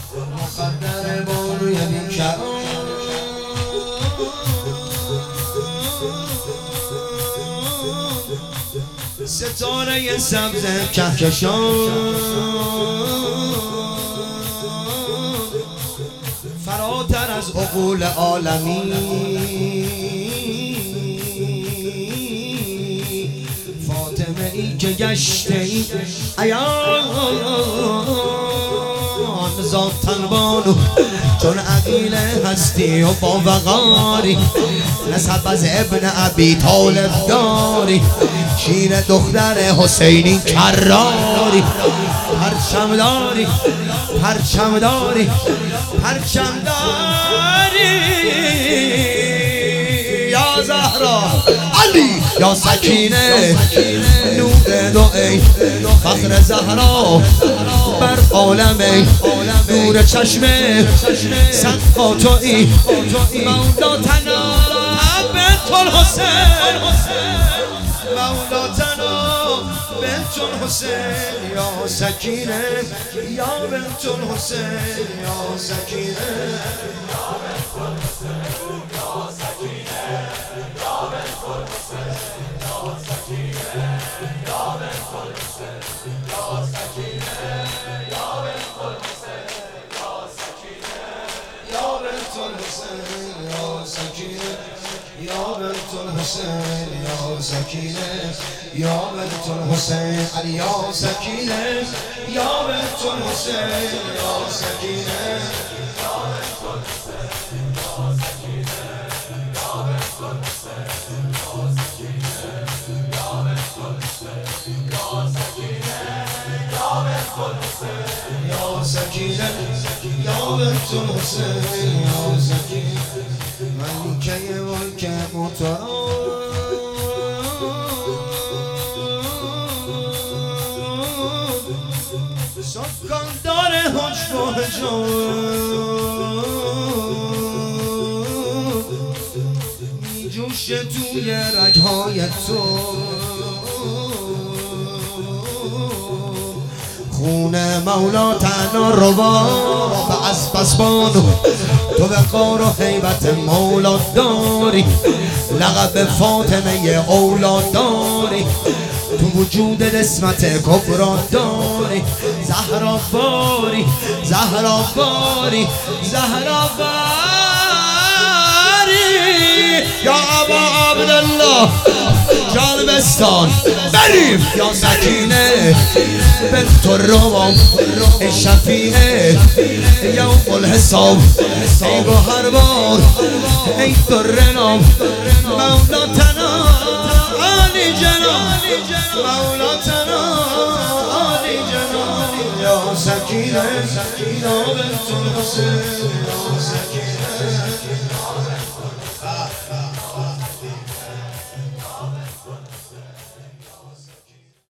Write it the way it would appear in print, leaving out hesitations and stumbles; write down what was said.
مخدر بانوی بیکران ستاره سبز کهکشان فراتر از عقول عالمی فاطمه ای که گشته ای عیان ذات بانو چون عقیل هستی و با وقاری نسب از ابن ابی طالب داری شیر دختر حسینی کراری پرچم داری پرچم داری پرچم داری یا زهرا علی یا سکینه نور دعای فخر زهرا بر عالمه نور چشمه صدقا تویی مولاتنا بنت الحسین مولاتنا بنت الحسین یا سکینه یا بنت الحسین یا سکینه یا بنت الحسین یا سکینه یا بنت الحسین یا سکینه یا بنت الحسین یا سکینه یا بنت الحسین یا سکینه یا بنت الحسین یا سکینه یا بنت الحسین یا سکینه یا بنت الحسین علی یا سکینه یا بنت الحسین یا سکینه یا بنت الحسین یا سکینه یا بنت الحسین یا سکینه یا بنت الحسین یا سکینه یا بنت الحسین یا سکینه یا بنت الحسین یا سکینه ملکه ملک محترم سکندر حجب و حجاب میجوشه توی رگهای تو خون مولا تنها روا و از پسبانو تو وقار و حیبت مولا داری لقب فاطمه اولاد داری تو وجود نسمت کبرا داری زهرا باری زهرا باری زهرا باری یا ابا عبدالله جانبستان بریم یا سکینه بنت الروام شفیعه یوم الحساب ای گوهربار ای در نام مولاتنا علی جناب مولاتنا علی جناب یا سکینه یا بنت الحسین یا سکینه